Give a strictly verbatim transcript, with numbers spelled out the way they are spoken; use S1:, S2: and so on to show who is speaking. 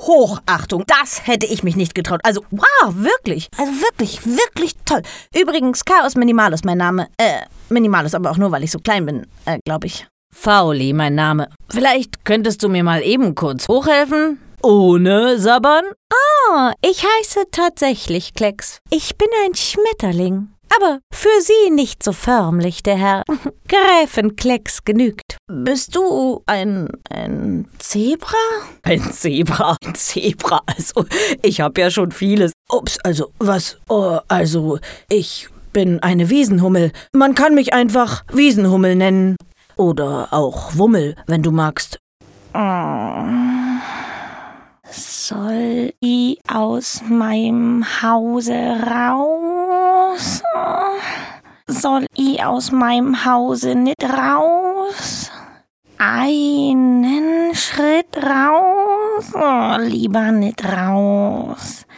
S1: Hochachtung. Das hätte ich mich nicht getraut. Also, wow, wirklich. Also wirklich, wirklich toll. Übrigens, Chaos Minimalus mein Name. Äh, Minimalus, aber auch nur, weil ich so klein bin, äh, glaube ich. Fauli mein Name. Vielleicht könntest du mir mal eben kurz hochhelfen? Ohne sabbern? Ah, ich heiße tatsächlich Klecks. Ich bin ein Schmetterling. Aber für Sie nicht so förmlich, der Herr. Gräfin Klecks genügt. Bist du ein, ein Zebra? Ein Zebra? Ein Zebra? Also, ich habe ja schon vieles. Ups, also, was? Oh, also, ich bin eine Wiesenhummel. Man kann mich einfach Wiesenhummel nennen. Oder auch Wummel, wenn du magst. Oh. Soll ich aus meinem Hause raus? Soll ich aus meinem Hause nicht raus? Einen Schritt raus? Oh, lieber nicht raus.